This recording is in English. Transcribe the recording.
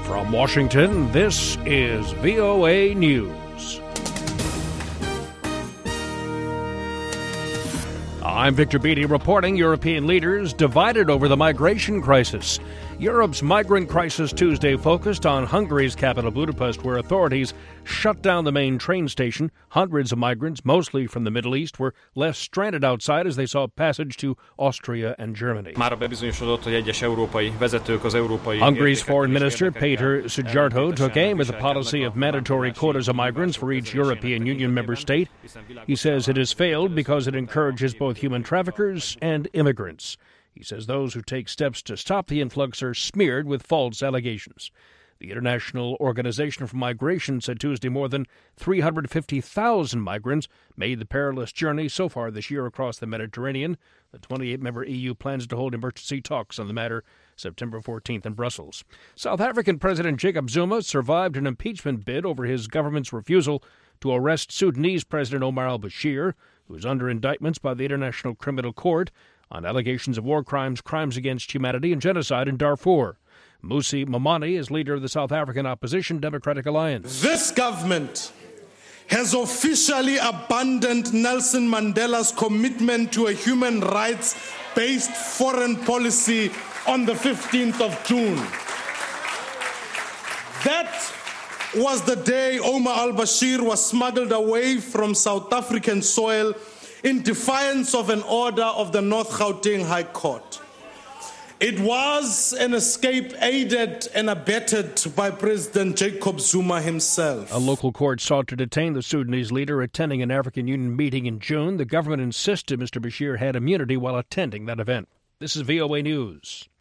From Washington, this is VOA News. I'm Victor Beatty reporting European leaders divided over the migration crisis. Europe's migrant crisis Tuesday focused on Hungary's capital Budapest, where authorities shut down the main train station. Hundreds of migrants, mostly from the Middle East, were left stranded outside as they sought passage to Austria and Germany. Hungary's foreign minister, Péter Szijjártó, took aim at the policy of mandatory quotas of migrants for each European Union member state. He says it has failed because it encourages both human traffickers and immigrants. He says those who take steps to stop the influx are smeared with false allegations. The International Organization for Migration said Tuesday more than 350,000 migrants made the perilous journey so far this year across the Mediterranean. The 28-member EU plans to hold emergency talks on the matter September 14th in Brussels. South African President Jacob Zuma survived an impeachment bid over his government's refusal to arrest Sudanese President Omar al-Bashir, who is under indictments by the International Criminal Court on allegations of war crimes, crimes against humanity, and genocide in Darfur. Musi Maimane is leader of the South African opposition Democratic Alliance. This government has officially abandoned Nelson Mandela's commitment to a human rights-based foreign policy on the 15th of June. That was the day Omar al-Bashir was smuggled away from South African soil in defiance of an order of the North Gauteng High Court. It was an escape aided and abetted by President Jacob Zuma himself. A local court sought to detain the Sudanese leader attending an African Union meeting in June. The government insisted Mr. Bashir had immunity while attending that event. This is VOA News.